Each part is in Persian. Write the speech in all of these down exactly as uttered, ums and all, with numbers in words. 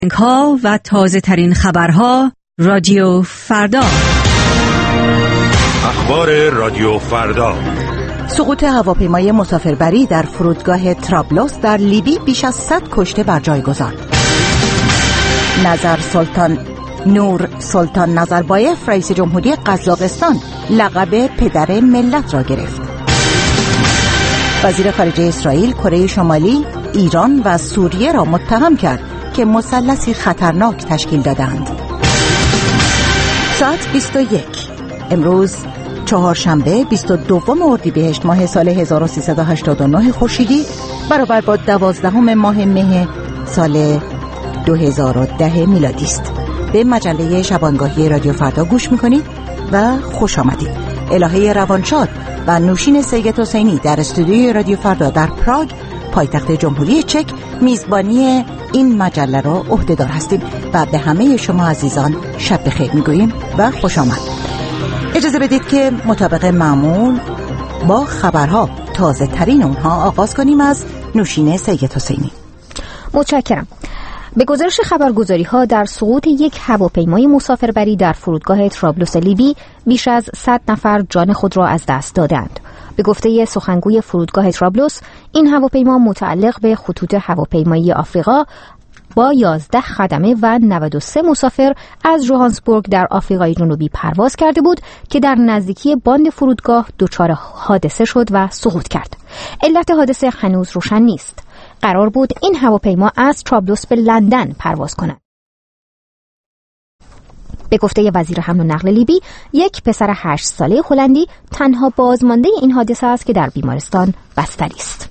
ها و تازه ترین خبرها رادیو فردا. اخبار رادیو فردا. سقوط هواپیمای مسافربری در فرودگاه طرابلس در لیبی بیش از صد کشته بر جای گذارد. نظر سلطان نور سلطان نظربایف رئیس جمهوری قزاقستان لقب پدر ملت را گرفت. وزیر خارجه اسرائیل کره شمالی، ایران و سوریه را متهم کرد که مثلثی خطرناک تشکیل دادند. ساعت بیست و یک امروز چهارشنبه بیست و دوم اردیبهشت ماه سال هزار و سیصد و هشتاد و نه خورشیدی برابر با دوازدهم ماه مه سال دو هزار و ده میلادی است. به مجله شبانگاهی رادیو فردا گوش میکنید و خوش آمدید. الهه روانشاد و نوشین سید حسینی در استودیوی رادیو فردا در پراگ پایتخت جمهوری چک میزبانی این مجله را عهده‌دار هستیم و به همه شما عزیزان شب بخیر میگوییم و خوش آمد. اجازه بدید که مطابق معمول با خبرها تازه ترین اونها آغاز کنیم. از نوشین سید حسینی. متشکرم. به گزارش خبرگزاری‌ها در سقوط یک هواپیمای مسافربری در فرودگاه طرابلس لیبی بیش از صد نفر جان خود را از دست دادند. به گفته سخنگوی فرودگاه طرابلس، این هواپیما متعلق به خطوط هواپیمایی آفریقا با یازده خدمه و نود و سه مسافر از جوهانسبورگ در آفریقای جنوبی پرواز کرده بود که در نزدیکی باند فرودگاه دچار حادثه شد و سقوط کرد. علت حادثه هنوز روشن نیست. قرار بود این هواپیما از طرابلس به لندن پرواز کند. به گفته وزیر حمل و نقل لیبی، یک پسر هشت ساله هلندی تنها بازمانده این حادثه است که در بیمارستان بستری است.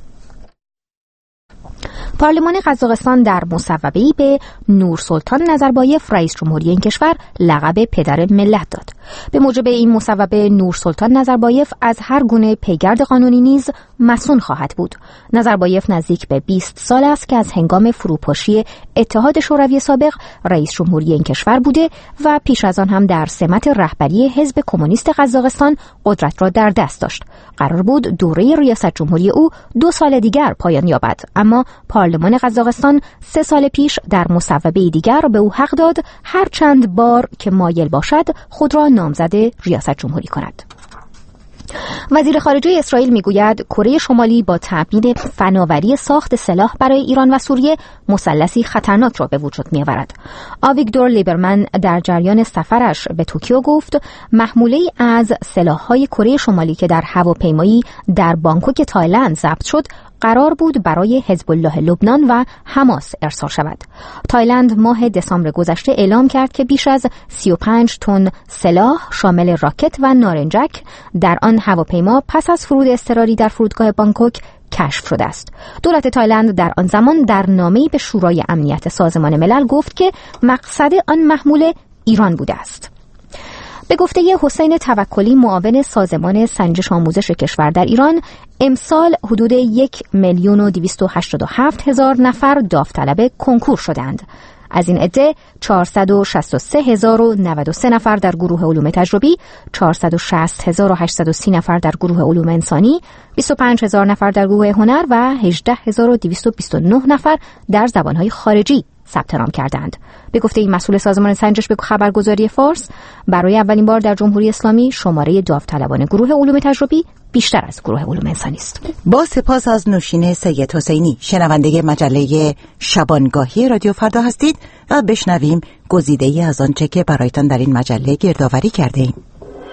پارلمان قزاقستان در مصوبه‌ای به نور سلطان نظربایف رئیس جمهوری این کشور لقب پدر ملت داد. به موجب این مصوبه نور سلطان نظربایف از هر گونه پیگرد قانونی نیز مصون خواهد بود. نظربایف نزدیک به بیست سال است که از هنگام فروپاشی اتحاد شوروی سابق رئیس جمهوری این کشور بوده و پیش از آن هم در سمت رهبری حزب کمونیست قزاقستان قدرت را در دست داشت. قرار بود دوره ریاست جمهوری او دو سال دیگر پایان یابد، اما پارلمان قزاقستان سه سال پیش در مصوبه دیگر به او حق داد هر چند بار که مایل باشد خود را نامزد ریاست جمهوری کند. وزیر خارجه اسرائیل میگوید کره شمالی با تأمین فناوری ساخت سلاح برای ایران و سوریه مثلثی خطرناک را به وجود می‌آورد. آویگدور لیبرمن در جریان سفرش به توکیو گفت محموله‌ای از سلاح‌های کره شمالی که در هواپیمایی در بانکوک تایلند ضبط شد قرار بود برای حزب الله لبنان و حماس ارسال شود. تایلند ماه دسامبر گذشته اعلام کرد که بیش از سی و پنج تن سلاح شامل راکت و نارنجک در آن هواپیما پس از فرود اضطراری در فرودگاه بانکوک کشف شده است. دولت تایلند در آن زمان در نامه‌ای به شورای امنیت سازمان ملل گفت که مقصد آن محموله ایران بوده است. به گفته حسین توکلی معاون سازمان سنجش آموزش کشور در ایران، امسال حدود یک میلیون و دویست و هشتاد و هفت هزار نفر داوطلب کنکور شدند. از این عده چهارصد و شصت و سه هزار و نود و سه نفر در گروه علوم تجربی، چهارصد و شصت هزار و هشتصد و سی نفر در گروه علوم انسانی، بیست و پنج هزار نفر در گروه هنر و هجده هزار و دویست و بیست و نه نفر در زبانهای خارجی ثبت نام کردند. به گفته این مسئول سازمان سنجش به خبرگزاری فارس، برای اولین بار در جمهوری اسلامی شماره داوطلبان گروه علوم تجربی بیشتر از گروه علوم انسانی است. با سپاس از نوشین سید حسینی. شنونده مجله شبانگاهی رادیو فردا هستید و بشنویم گزیده‌ای از آنچه که برایتان در این مجله گردآوری کرده ایم.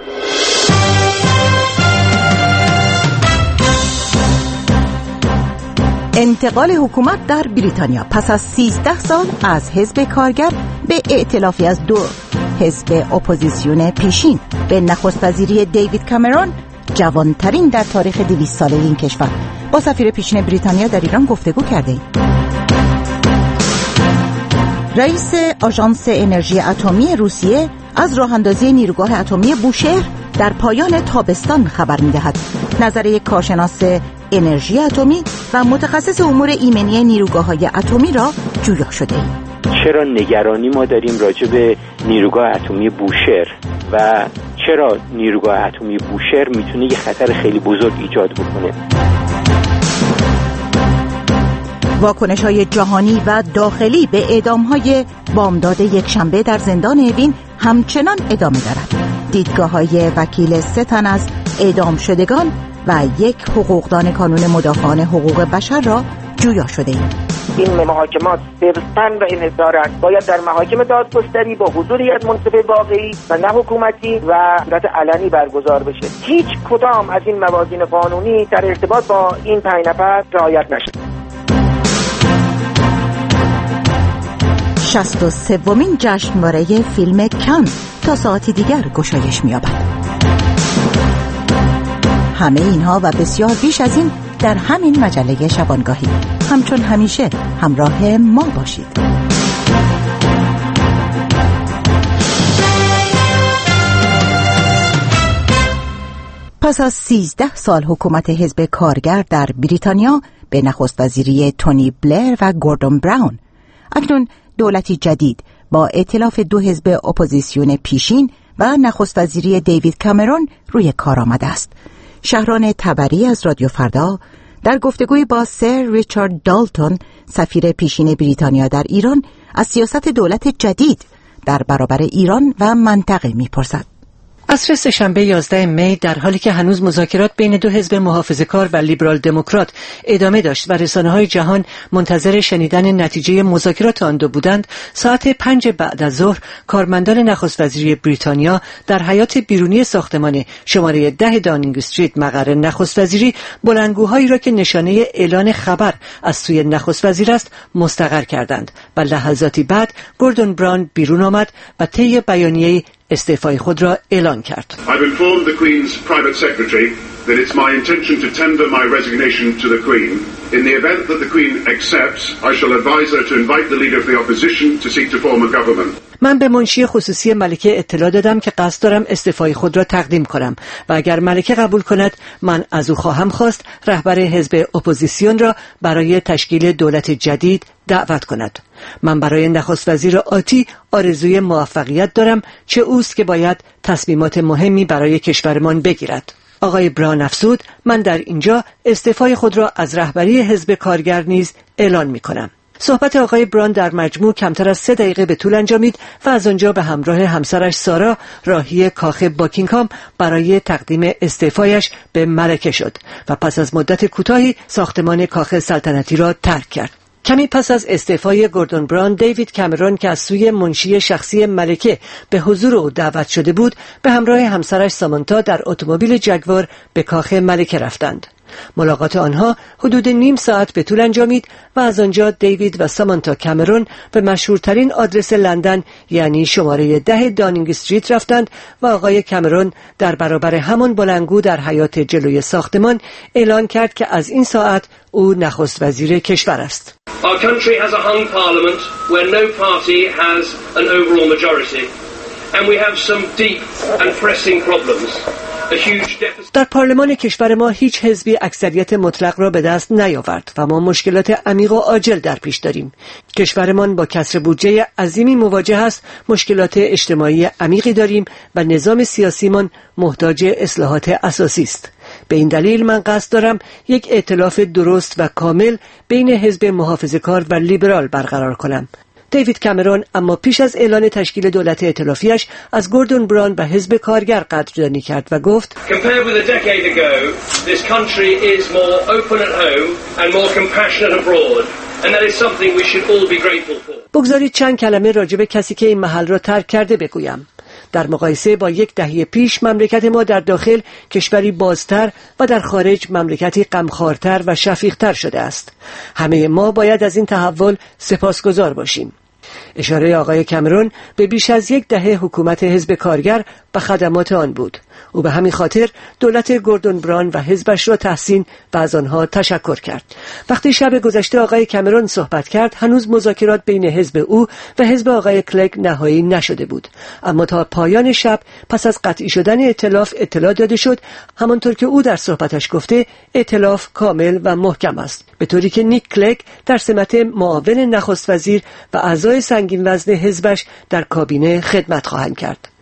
انتقال حکومت در بریتانیا پس از سیزده سال از حزب کارگر به ائتلافی از دو حزب اپوزیسیون پیشین به نخست وزیری دیوید کامرون، جوانترین در تاریخ دویست ساله این کشور. با سفیر پیشین بریتانیا در ایران گفتگو کردیم. رئیس آژانس انرژی اتمی روسیه از راه اندازی نیروگاه اتمی بوشهر در پایان تابستان خبر می‌دهد. نظر یک کارشناس انرژی اتمی و متخصص امور ایمنی نیروگاه‌های اتمی را جویا شده ایم. چرا نگرانی ما داریم راجع به نیروگاه اتمی بوشهر و چرا نیروگاه اتمی بوشهر میتونه یه خطر خیلی بزرگ ایجاد بکنه؟ واکنش‌های جهانی و داخلی به اعدام‌های بامداد یکشنبه در زندان اوین همچنان ادامه دارد. دیدگاه‌های وکیل سه تن از اعدام شدگان و یک حقوقدان کانون مدافعان حقوق بشر را جویا شده ایم. این محاکمات صرفاً و انحصاراً باید در محاکم دادگستری با حضور یک منصف واقعی و نه حکومتی و صورت علنی برگزار بشه. هیچ کدام از این موازین قانونی در ارتباط با این پنج نفر رعایت نشد. شصت و سومین جشنواره فیلم کن تا ساعتی دیگر گشایش می‌یابد. همه اینها و بسیار بیش از این در همین مجله شبانگاهی. همچون همیشه همراه ما باشید. پس از سیزده سال حکومت حزب کارگر در بریتانیا به نخست وزیری تونی بلر و گوردون براون، اکنون دولتی جدید با ائتلاف دو حزب اپوزیسیون پیشین و نخست وزیری دیوید کامرون روی کار آمده است. شهران تبری از رادیو فردا در گفتگوی با سر ریچارد دالتون، سفیر پیشین بریتانیا در ایران، از سیاست دولت جدید در برابر ایران و منطقه می‌پرسد. عصر سه‌شنبه یازده می در حالی که هنوز مذاکرات بین دو حزب محافظه‌کار و لیبرال دموکرات ادامه داشت و رسانه‌های جهان منتظر شنیدن نتیجه مذاکرات آن دو بودند، ساعت پنج بعد از ظهر کارمندان نخست وزیری بریتانیا در حیاط بیرونی ساختمان شماره ده داونینگ استریت مقر نخست وزیری بلندگوهایی را که نشانه اعلان خبر از سوی نخست وزیر است مستقر کردند و لحظاتی بعد گوردون براون بیرون آمد و طی بیانیه‌ای استعفای خود را اعلان کرد. I've informed the Queen's private secretary that it's my intention to tender my resignation to the Queen. In the event that the Queen accepts, I shall advise her to invite the leader of the opposition to seek to form a government. من به منشی خصوصی ملکه اطلاع دادم که قصد دارم استعفای خود را تقدیم کنم و اگر ملکه قبول کند من از او خواهم خواست رهبر حزب اپوزیسیون را برای تشکیل دولت جدید دعوت کند. من برای نخست وزیر آتی آرزوی موفقیت دارم، چه اوست که باید تصمیمات مهمی برای کشورمان بگیرد. آقای براون افزود: من در اینجا استعفای خود را از رهبری حزب کارگر نیز اعلان می کنم. صحبت آقای براون در مجموع کمتر از سه دقیقه به طول انجامید و از آنجا به همراه همسرش سارا راهی کاخ باکینگهام برای تقدیم استعفایش به ملکه شد و پس از مدت کوتاهی ساختمان کاخ سلطنتی را ترک کرد. کمی پس از استعفای گوردون براون، دیوید کامرون که از سوی منشی شخصی ملکه به حضور او دعوت شده بود، به همراه همسرش سامانتا در اتومبیل جگوار به کاخ ملکه رفتند. ملاقات آنها حدود نیم ساعت به طول انجامید و از آنجا دیوید و سامانتا کامرون به مشهورترین آدرس لندن یعنی شماره ده داونینگ استریت رفتند و آقای کامرون در برابر همان بلندگو در حیاط جلوی ساختمان اعلان کرد که از این ساعت او نخست وزیر کشور است. Our country has a hung parliament where no party has an overall majority and we have some deep and pressing problems. در پارلمان کشور ما هیچ حزبی اکثریت مطلق را به دست نیاورد و ما مشکلات عمیق و عاجل در پیش داریم. کشورمان با کسر بودجه عظیمی مواجه است، مشکلات اجتماعی عمیقی داریم و نظام سیاسیمان محتاج اصلاحات اساسی است. به این دلیل من قصد دارم یک ائتلاف درست و کامل بین حزب محافظه‌کار و لیبرال برقرار کنم. دیوید کامرون اما پیش از اعلان تشکیل دولت ائتلافیش از گوردون براون و حزب کارگر قدردانی کرد و گفت بگذارید چند کلمه راجع به کسی که این محل را ترک کرده بگویم. در مقایسه با یک دهه پیش مملکت ما در داخل کشوری بازتر و در خارج مملکتی غمخوارتر و شفیقتر شده است. همه ما باید از این تحول سپاسگزار باشیم. اشاره آقای کامرون به بیش از یک دهه حکومت حزب کارگر و خدمات آن بود. او به همین خاطر دولت گوردون براون و حزبش را تحسین و از آنها تشکر کرد. وقتی شب گذشته آقای کامرون صحبت کرد، هنوز مذاکرات بین حزب او و حزب آقای کلگ نهایی نشده بود، اما تا پایان شب پس از قطعی شدن ائتلاف اطلاع داده شد همانطور که او در صحبتش گفته ائتلاف کامل و محکم است، به طوری که نیک کلگ در سمت معاون نخست وزیر و اعضای سنگین وزن حزبش در کابینه خدمت خواهند کرد.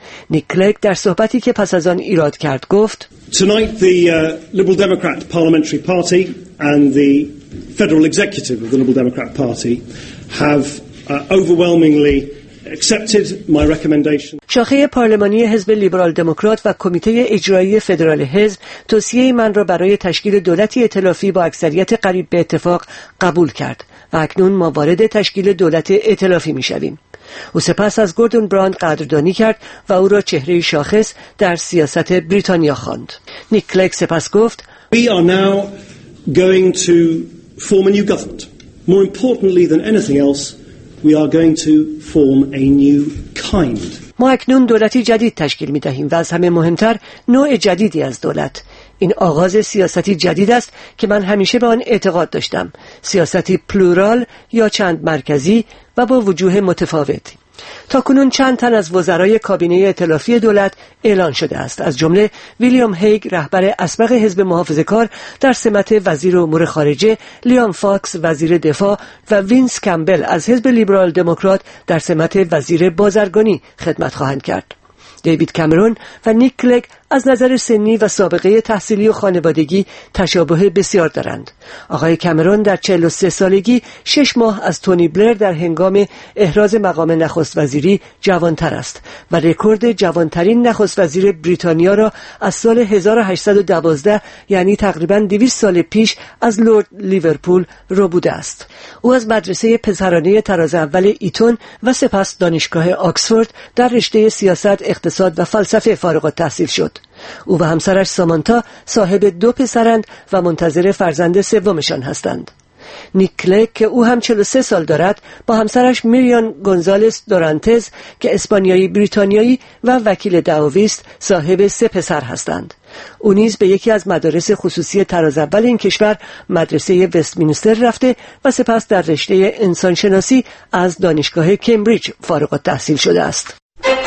نیک کلگ در صحبتی که پس از آن ایراد کرد گفت Tonight the uh, Liberal Democrat Parliamentary Party and the Federal Executive of the Liberal Democrat Party have uh, overwhelmingly accepted my recommendation. شاخه پارلمانی حزب لیبرال دموکرات و کمیته اجرایی فدرال حزب توصیه من را برای تشکیل دولتی ائتلافی با اکثریت قریب به اتفاق قبول کرد و اکنون ما وارد تشکیل دولت ائتلافی می‌شویم. او سپس از گوردون براون قدردانی کرد و او را چهره شاخص در سیاست بریتانیا خواند. نیک کلگ سپس گفت We are now going to form a new government. More importantly than anything else, we are going to form a new kind. ما اکنون دولتی جدید تشکیل می دهیم و از همه مهمتر نوع جدیدی از دولت. این آغاز سیاستی جدید است که من همیشه به آن اعتقاد داشتم. سیاستی پلورال یا چند مرکزی و با وجوه متفاوت. تاکنون چند تن از وزرای کابینه ائتلافی دولت اعلان شده است، از جمله ویلیام هیگ رهبر اسبق حزب محافظه‌کار در سمت وزیر امور خارجه، لیام فاکس وزیر دفاع و وینس کمبل از حزب لیبرال دموکرات در سمت وزیر بازرگانی خدمت خواهند کرد. دیوید کامرون و نیک کلگ از نظر سنی و سابقه تحصیلی و خانوادگی تشابه بسیار دارند. آقای کامرون در چهل و سه سالگی شش ماه از تونی بلر در هنگام احراز مقام نخست وزیری جوانتر است و رکورد جوانترین نخست وزیر بریتانیا را از سال هزار و هشتصد و دوازده یعنی تقریباً دویست سال پیش از لرد لیورپول ربوده است. او از مدرسه پسرانه طراز اول ایتون و سپس دانشگاه آکسفورد در رشته سیاست، اقتصاد و فلسفه فارغ التحصیل شد. او و همسرش سامانتا صاحب دو پسرند و منتظر فرزند سومشان هستند. نیک کلگ که او هم چهل و سه سال دارد با همسرش میریان گونزالس دورانتز که اسپانیایی بریتانیایی و وکیل دعاویست صاحب سه پسر هستند. او نیز به یکی از مدارس خصوصی طراز اول این کشور مدرسه وستمینستر رفته و سپس در رشته انسانشناسی از دانشگاه کمبریج فارغ التحصیل شده است.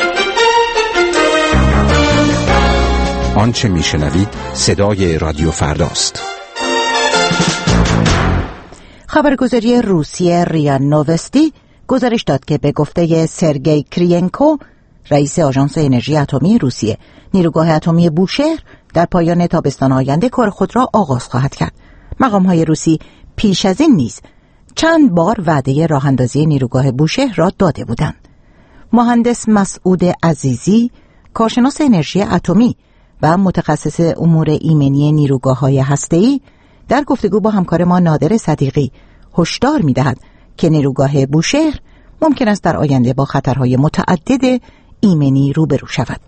آنچه میشنوید صدای رادیو فرداست. خبرگزاری روسیه ریا نووستی گزارش داد که به گفته سرگئی کرینکو رئیس آژانس انرژی اتمی روسیه، نیروگاه اتمی بوشهر در پایان تابستان آینده کار خود را آغاز خواهد کرد. مقام‌های روسی پیش از این نیز چند بار وعده راه‌اندازی نیروگاه بوشهر را داده بودند. مهندس مسعود عزیزی، کارشناس انرژی اتمی و متخصص امور ایمنی نیروگاه‌های هسته‌ای، در گفتگو با همکار ما نادر صدیقی هشدار می‌دهد که نیروگاه بوشهر ممکن است در آینده با خطرهای متعدد ایمنی روبرو شود.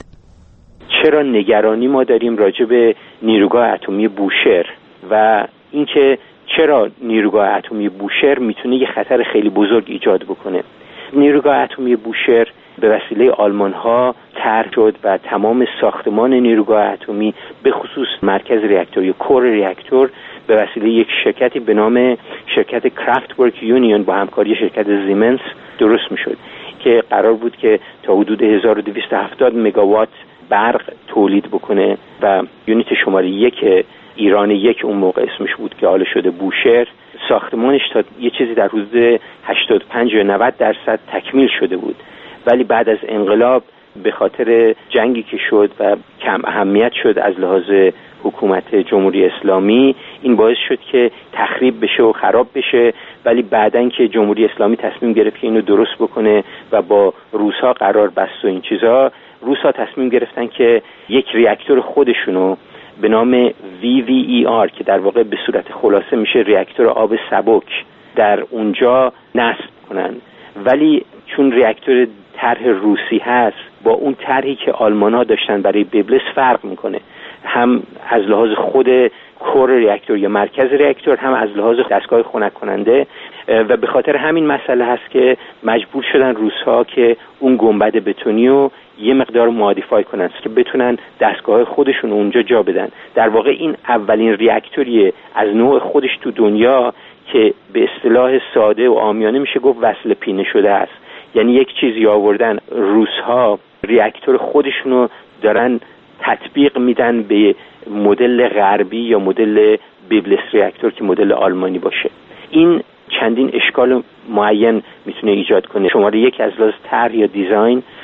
چرا نگرانی ما داریم راجع به نیروگاه اتمی بوشهر و اینکه چرا نیروگاه اتمی بوشهر میتونه یه خطر خیلی بزرگ ایجاد بکنه. نیروگاه اتمی بوشهر به وسیله آلمان‌ها طرح شد و تمام ساختمان نیروگاه اتمی به خصوص مرکز ریاکتور یا کور ریاکتور به وسیله یک شرکتی به نام شرکت کرافت ورک یونیون با همکاری شرکت زیمنس درست میشد که قرار بود که تا حدود هزار و دویست و هفتاد مگاوات برق تولید بکنه و یونیت شماره یک ایران یک اون موقع اسمش بود که حالا شده بوشهر، ساختمانش تا یه چیزی در حدود هشتاد و پنج یا نود درصد تکمیل شده بود، ولی بعد از انقلاب به خاطر جنگی که شد و کم اهمیت شد از لحاظ حکومت جمهوری اسلامی، این باعث شد که تخریب بشه و خراب بشه، ولی بعدن که جمهوری اسلامی تصمیم گرفت که اینو درست بکنه و با روس‌ها قرار بست و این چیزا، روس‌ها تصمیم گرفتن که یک ریاکتور خودشونو به نام وی وی ای آر که در واقع به صورت خلاصه میشه ریاکتور آب سبک در اونجا نصب کنن، ولی چون ریاکتور طرح روسی هست با اون طرحی که آلمان‌ها داشتن برای بیبلس فرق میکنه، هم از لحاظ خود کور ریاکتور یا مرکز ریاکتور، هم از لحاظ دستگاه خنک کننده، و به خاطر همین مسئله هست که مجبور شدن روس‌ها که اون گنبد بتونی رو یه مقدار مودیفای کنن که بتونن دستگاه خودشون اونجا جا بدن. در واقع این اولین ریاکتوریه از نوع خودش تو دنیا که به اصطلاح ساده و عامیانه میشه گفت وصل پینه شده است. یعنی یک چیزی آوردن روس‌ها ریاکتور خودشونو دارن تطبیق میدن به مدل غربی یا مدل بیبلس ریاکتور که مدل آلمانی باشه. این چندین اشکال معین میتونه ایجاد کنه. شماره یک از لحاظ طرح یا دیزاین،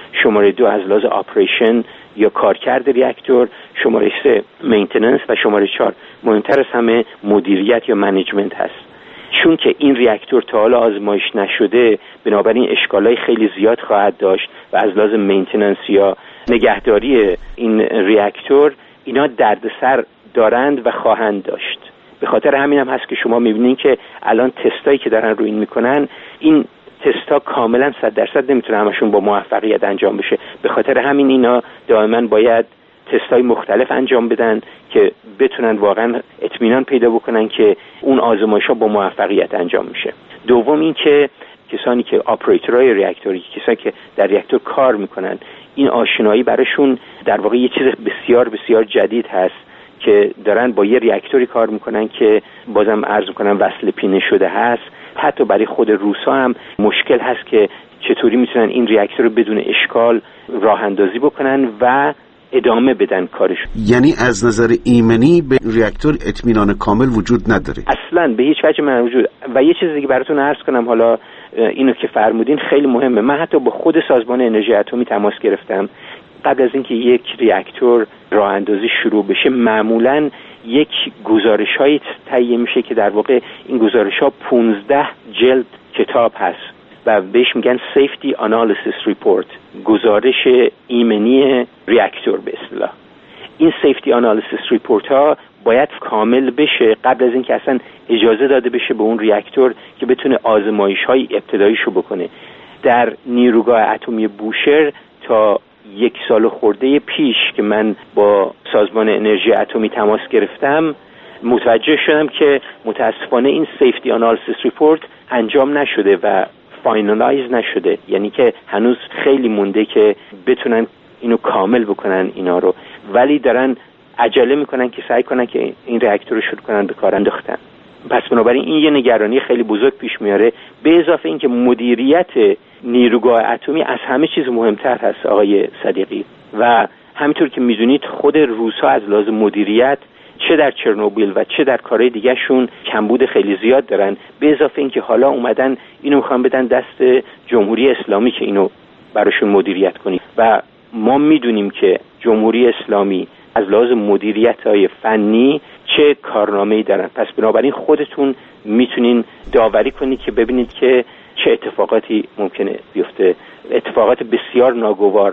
شماره دو از لحاظ آپریشن یا کارکرد ریاکتور، شماره سه مینتیننس و شماره چهار مهمتر از همه مدیریت یا منیجمنت هست. چون که این ریاکتور تا حالا آزمایش نشده، بنابراین اشکالای خیلی زیاد خواهد داشت و از لحاظ مینتیننس یا نگهداری این ریاکتور اینا دردسر دارند و خواهند داشت. به خاطر همین هم هست که شما میبینید که الان تستایی که دارن روی این میکنن، این تستا کاملا صد درصد نمیتونه همشون با موفقیت انجام بشه. به خاطر همین اینا دائما باید تستای مختلف انجام بدن که بتونن واقعا اطمینان پیدا بکنن که اون آزمایش‌ها با موفقیت انجام میشه. دوم این که کسانی که آپریتورهای ریاکتوری، کسانی که در ریاکتور کار میکنن، این آشنایی براشون در واقع یه چیز بسیار بسیار جدید هست که دارن با یه ریاکتوری کار میکنن که بازم عرض میکنم وصل پینه شده هست. حتی برای خود روسا هم مشکل هست که چطوری میتونن این ریاکتور رو بدون اشکال راه اندازی بکنن و ادامه بدن کارش. یعنی از نظر ایمنی به ریاکتور اطمینان کامل وجود نداره؟ اصلاً به هیچ وجه موجود. و یه چیز دیگه براتون عرض کنم، حالا اینو که فرمودین خیلی مهمه. من حتی با خود سازمان انرژی اتمی تماس گرفتم. قبل از اینکه یک ریاکتور راه اندازی شروع بشه، معمولاً یک گزارش‌هایی تهیه میشه که در واقع این گزارش‌ها پانزده جلد کتاب هست و بهش میگن Safety Analysis Report، گزارش ایمنی ریاکتور به اصطلاح. این Safety Analysis Report ها باید کامل بشه قبل از اینکه اصلا اجازه داده بشه به اون ریاکتور که بتونه آزمایش‌های ابتداییشو بکنه. در نیروگاه اتمی بوشهر تا یک سال خورده پیش که من با سازمان انرژی اتمی تماس گرفتم، متوجه شدم که متاسفانه این Safety Analysis Report انجام نشده و فاینالایز نشده. یعنی که هنوز خیلی مونده که بتونن اینو کامل بکنن اینا رو، ولی دارن عجله میکنن که سعی کنن که این ریاکتور رو شروع کنن به کار انداختن. پس بنابراین این یه نگرانی خیلی بزرگ پیش میاره. به اضافه اینکه مدیریت نیروگاه اتمی از همه چیز مهمتر هست آقای صدیقی، و همینطور که میدونید خود روس‌ها از لحاظ مدیریت چه در چرنوبیل و چه در کارهای دیگه شون کمبود خیلی زیاد دارن. به اضافه اینکه حالا اومدن اینو میخوان بدن دست جمهوری اسلامی که اینو براشون مدیریت کنی، و ما میدونیم که جمهوری اسلامی از لحاظ مدیریت‌های فنی چه کارنامه‌ای دارن. پس بنابراین خودتون میتونین داوری کنید که ببینید که چه اتفاقاتی ممکنه بیفته، اتفاقات بسیار ناگوار.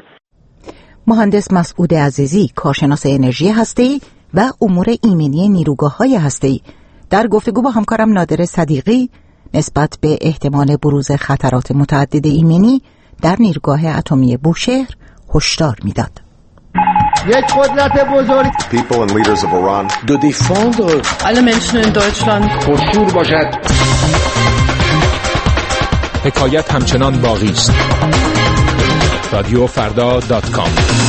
مهندس مسعود عزیزی، کارشناس انرژی هسته‌ای و امور ایمنی نیروگاه‌های هسته‌ای، در گفتگو با همکارم نادر صدیقی نسبت به احتمال بروز خطرات متعدد ایمنی در نیروگاه اتمی بوشهر هشدار میداد. یک قدرت بزرگ People and leaders of Iran de défendre alle Menschen in Deutschland پرشور باشد. حکایت همچنان باقی است. رادیو فردا دات کام.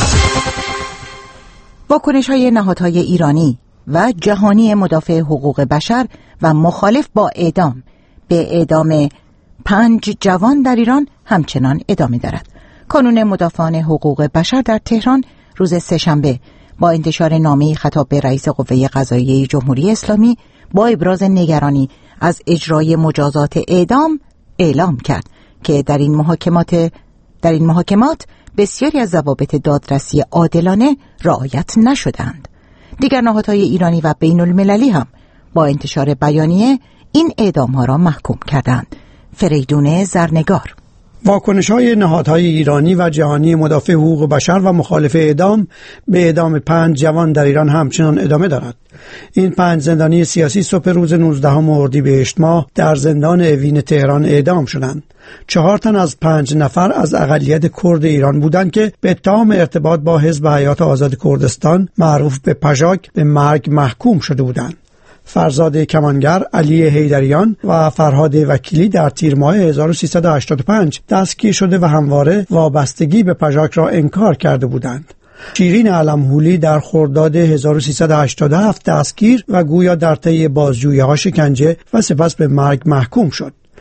واکنش های نهادهای ایرانی و جهانی مدافع حقوق بشر و مخالف با اعدام به اعدام پنج جوان در ایران همچنان ادامه دارد. کانون مدافعان حقوق بشر در تهران روز سه‌شنبه با انتشار نامه‌ای خطاب به رئیس قوه قضاییه جمهوری اسلامی با ابراز نگرانی از اجرای مجازات اعدام اعلام کرد که در این محاکمات در این محاکمات بسیاری از ضوابط دادرسی عادلانه رعایت نشدند. دیگر نهادهای ایرانی و بین المللی هم با انتشار بیانیه این اعدام‌ها را محکوم کردند. فریدون زرنگار. واکنش‌های نهادهای ایرانی و جهانی مدافع حقوق بشر و مخالف اعدام به اعدام پنج جوان در ایران همچنان ادامه دارد. این پنج زندانی سیاسی صبح روز نوزدهم اردیبهشت ماه در زندان اوین تهران اعدام شدند. چهار تن از پنج نفر از اقلیت کرد ایران بودند که به اتهام ارتباط با حزب حیات آزاد کردستان معروف به پژاک به مرگ محکوم شده بودند. فرزاد کمانگر، علی حیدریان و فرهاد وکیلی در تیر ماه هزار و سیصد و هشتاد و پنج دستگیر شده و همواره وابستگی به پژاک را انکار کرده بودند. شیرین علم‌هولی در خرداد هزار و سیصد و هشتاد و هفت دستگیر و گویا در طی بازجویی‌ها شکنجه و سپس به مرگ محکوم شد.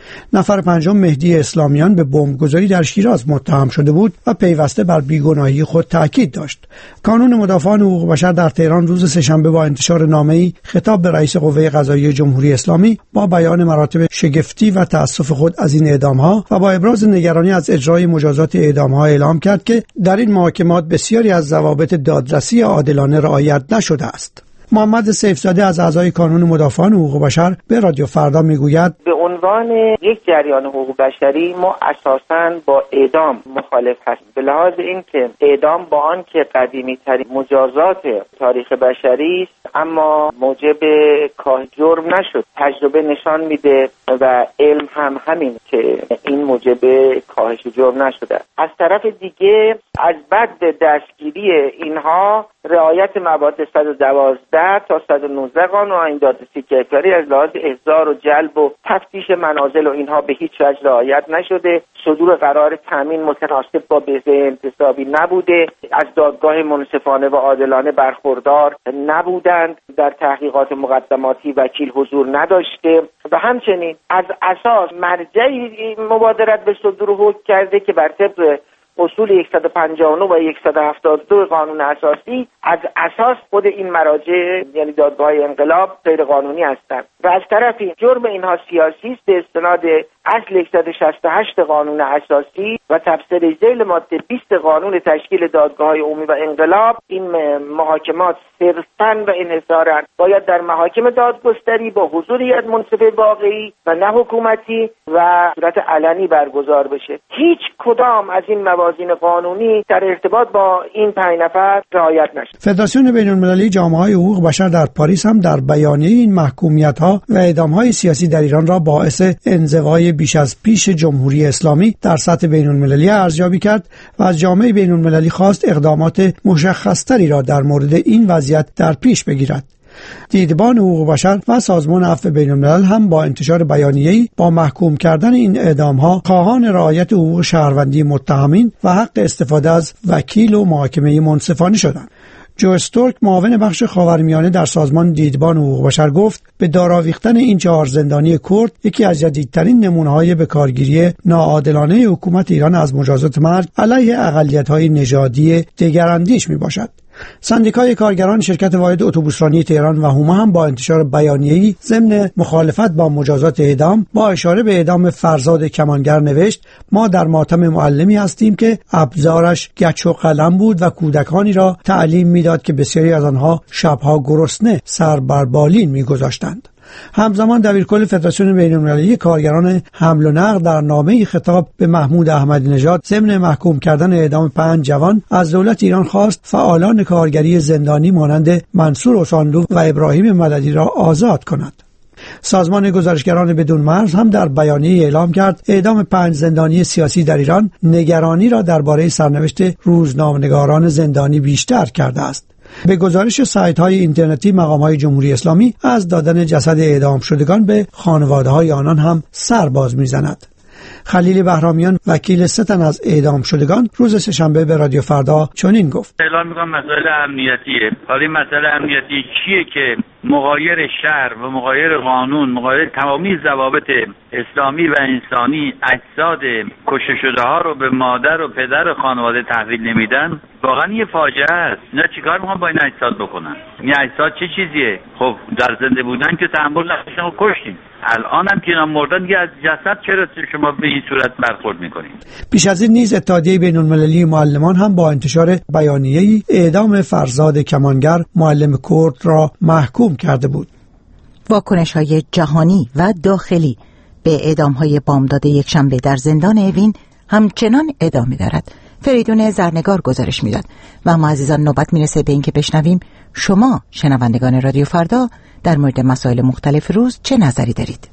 نفر پنجم مهدی اسلامیان به بمبگذاری در شیراز متهم شده بود و پیوسته بر بیگناهی خود تاکید داشت. کانون مدافعان حقوق بشر در تهران روز سه‌شنبه با انتشار نامه‌ای خطاب به رئیس قوه قضاییه جمهوری اسلامی با بیان مراتب شگفتی و تأسف خود از این اعدام‌ها و با ابراز نگرانی از اجرای مجازات اعدام‌ها اعلام کرد که در این محاکمات بسیاری از ضوابط دادرسی عادلانه رعایت نشده است. محمد سیفزاده از اعضای کانون مدافعان حقوق بشر به رادیو فردا میگوید به عنوان یک جریان حقوق بشری ما اساساً با اعدام مخالف هستیم، به لحاظ اینکه اعدام با آن که قدیمی ترین مجازات تاریخ بشری است اما موجب کاهش جرم نشد. تجربه نشان میده و علم هم همین که این موجب کاهش جرم نشده. از طرف دیگه از بعد دستگیری اینها رعایت مباحث صد و دوازده تا صد و نوزده قانون آیین دادرسی کیفری از لحاظ احضار و جلب و تفتیش منازل و اینها به هیچ وجه رعایت نشده. صدور قرار تامین متناسب با بهره انتصابی نبوده. از دادگاه منصفانه و عادلانه برخوردار نبودند. در تحقیقات مقدماتی وکیل حضور نداشته و همچنین از اساس مرجعی مبادرت به صدور حکم کرده که بر طبق اصول صد و پنجاه و نه و صد و هفتاد و دو قانون اساسی از اساس خود این مراجع یعنی دادگاه انقلاب غیر قانونی هستند و از طرفی جرم اینها سیاسی است به استناد اصل صد و شصت و هشت قانون اساسی و تفسیر ذیل ماده بیست قانون تشکیل دادگاه‌های عمومی و انقلاب. این محاکمات صرفاً و انحصاراً باید در محاکم دادگستری با حضور یک منصف واقعی و نه حکومتی و صورت علنی برگزار بشه. هیچ کدام از این موازین قانونی در ارتباط با این پنج نفر رعایت نشد. فدراسیون بین‌المللی جامعه‌های حقوق بشر در پاریس هم در بیانیه این محکومیت‌ها و اعدام‌های سیاسی در ایران را باعث انزوای بیش از پیش جمهوری اسلامی در سطح بین‌المللی ارزیابی کرد و از جامعه بین‌المللی خواست اقدامات مشخص‌تری را در مورد این وضعیت در پیش بگیرد. دیدبان حقوق بشر و سازمان عفو بین‌الملل هم با انتشار بیانیه‌ای با محکوم کردن این اعدام‌ها خواهان رعایت حقوق شهروندی متهمین و حق استفاده از وکیل و محاکمه منصفانه شدند. جو استورک معاون بخش خاورمیانه در سازمان دیدبان حقوق بشر گفت به داراویختن این چهار زندانی کرد یکی از جدیدترین نمونه‌های به کارگیری ناعادلانه حکومت ایران از مجازات مرگ علیه اقلیت‌های نژادی دگراندیش میباشد. سندیکای کارگران شرکت واحد اتوبوسرانی تهران و هوما هم با انتشار بیانیه‌ای ضمن مخالفت با مجازات اعدام با اشاره به اعدام فرزاد کمانگر نوشت: ما در ماتم معلمی هستیم که ابزارش گچ و قلم بود و کودکانی را تعلیم میداد که بسیاری از آنها شبها گرسنه سر بر بالین میگذاشتند. همزمان دبیرکل فدراسیون بین‌المللی کارگران حمل و نقل در نامه‌ای خطاب به محمود احمدی نژاد ضمن محکوم کردن اعدام پنج جوان از دولت ایران خواست فعالان کارگری زندانی مانند منصور حسانلو و ابراهیم مددی را آزاد کند. سازمان گزارشگران بدون مرز هم در بیانیه اعلام کرد اعدام پنج زندانی سیاسی در ایران نگرانی را درباره سرنوشت روزنامه‌نگاران زندانی بیشتر کرده است. به گزارش سایت‌های اینترنتی مقام‌های جمهوری اسلامی از دادن جسد اعدام شدگان به خانواده‌های آنان هم سر باز می‌زند. خلیل بهرامیان وکیل سه تن از اعدام شدگان روز سه‌شنبه به رادیو فردا چنین گفت: اعلام می‌کنم مسائل امنیتیه. حالا این مسئله امنیتی چیه که مغایر شهر و مغایر قانون، مغایر تمامی ضوابط اسلامی و انسانی اجساد کشته شده ها رو به مادر و پدر خانواده تحویل نمیدن؟ واقعا یه فاجعه است. اینا چیکار می‌خوان با این اجساد بکنن؟ این اجساد چه چیزیه؟ خب در زنده بودن که تحمل نداشتن و کشتین. الان هم که اینا مردن دیگه از جسد چرا شما به این صورت برخورد می‌کنید؟ پیش از این نیز اتحادیه بین‌المللی معلمان هم با انتشار بیانیه‌ای اعدام فرزاد کمانگر معلم کرد را محکوم کرده بود. واکنش‌های جهانی و داخلی به اعدام‌های بامداد یکشنبه در زندان اوین همچنان ادامه دارد. فریدون زرنگار گزارش میداد و ما عزیزان نوبت میرسه به این که بشنویم شما شنوندگان رادیو فردا در مورد مسائل مختلف روز چه نظری دارید.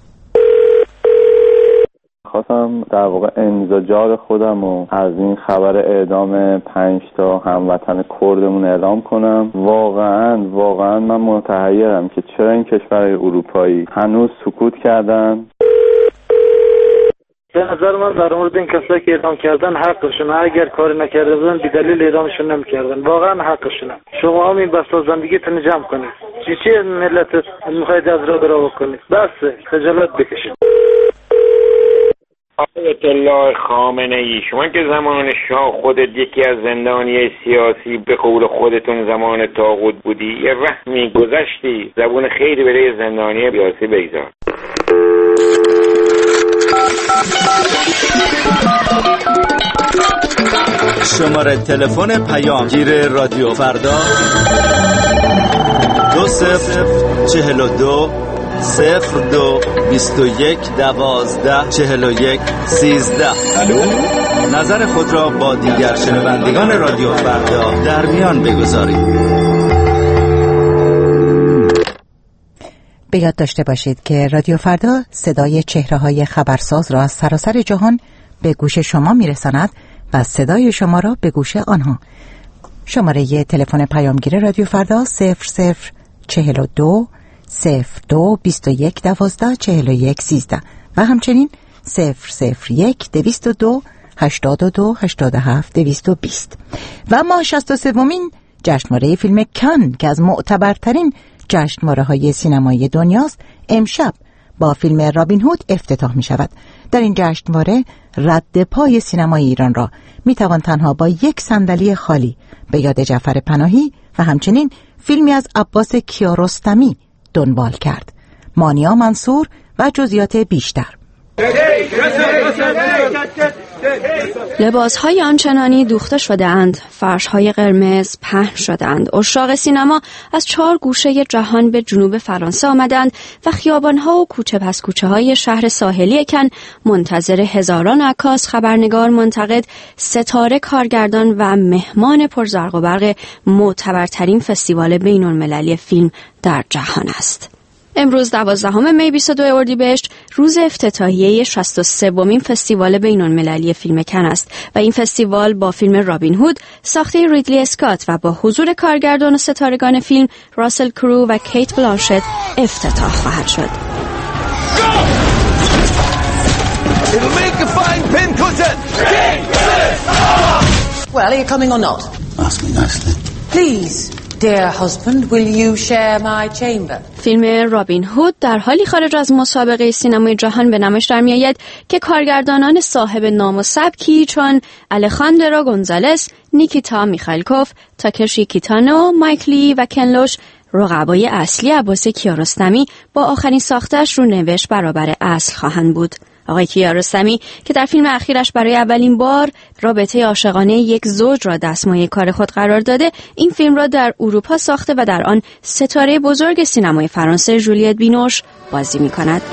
خواستم در واقع انزجار خودم و از این خبر اعدام پنج تا هموطن کردمون اعلام کنم. واقعا واقعا من متحیرم که چرا این کشورهای اروپایی هنوز سکوت کردن. به نظر من در مورد این کسایی که اعدام کردن حقشونه. اگر کاری نکرده بودن بی دلیل اعدامشون نمیکردن. واقعا حقشونه. شما هم این بسته زندگیتون جمع کنید. چی چی ملت میخواید از راه برا بکنید؟ بس خجالت بکشید. آیت الله خامنه ای، شما که زمان شاه خودت یکی از زندانی سیاسی به قول خودتون زمان طاغوت بودی، یه رحمی گذشتی، زبون خیلی برای زندانی سیاسی بگذار. شماره تلفن پیامگیر رادیو فردا دو صفر چهل و دو صفر دو بیست و یک دوازده چهل و یک سیزده. نظر خود را با دیگر شنوندگان رادیو فردا در میان بگذارید. به یاد داشته باشید که رادیو فردا صدای چهره‌های خبرساز را از سراسر جهان به گوش شما میرساند و صدای شما را به گوش آنها. شماره تلفن پیامگیر رادیو فردا صفر صفر چهل و دو صفر دو بیست و یک دوازده چهل و یک سیزده و همچنین صفر صفر یک دویست و دو هشتاد و دو هشتاد و هفت دویست و بیست. و اما شصت و سومین جشنواره فیلم کن که از معتبرترین جشنواره های سینمایی دنیاست، امشب با فیلم رابین هود افتتاح می شود. در این جشنواره رد پای سینمای ایران را می توان تنها با یک صندلی خالی به یاد جعفر پناهی و همچنین فیلمی از عباس کیارستمی دنبال کرد. مانیا منصور و جزئیات بیشتر. لباس‌های آنچنانی دوخته شده‌اند، فرش‌های قرمز پهن شده‌اند. عشاق سینما از چهار گوشه جهان به جنوب فرانسه آمدند و خیابان‌ها و کوچه پس کوچه‌های شهر ساحلی کن منتظر هزاران عکاس، خبرنگار، منتقد، ستاره، کارگردان و مهمان پرزرق و برق معتبرترین فستیوال بین‌المللی فیلم در جهان است. امروز دوازدهم می بیست و دو اردیبهشت روز افتتاحیه شصت و سومین فستیوال بین‌المللی فیلم کن است و این فستیوال با فیلم رابین هود ساخته ریدلی اسکات و با حضور کارگردان و ستارگان فیلم راسل کرو و کیت بلانشت افتتاح خواهد شد. Well, are you coming or not? Ask me nicely. Please. Dear husband, will you share my chamber? فیلم رابین هود در حالی خارج از مسابقه سینمای جهان به نمایش در میآید که کارگردانان صاحب نام و سبکی چون الخاندرو گونزالس، نیکیتا میخایلکوف، تاکشی کیتانو، مایک لی و کن لوچ رقبای اصلی عباس کیارستمی با آخرین ساختش رو نوشت برابر اصل خواهند بود. آقای کیارستمی که در فیلم اخیرش برای اولین بار رابطه عاشقانه یک زوج را دستمایه کار خود قرار داده، این فیلم را در اروپا ساخته و در آن ستاره بزرگ سینمای فرانسه ژولیت بینوش بازی می‌کند.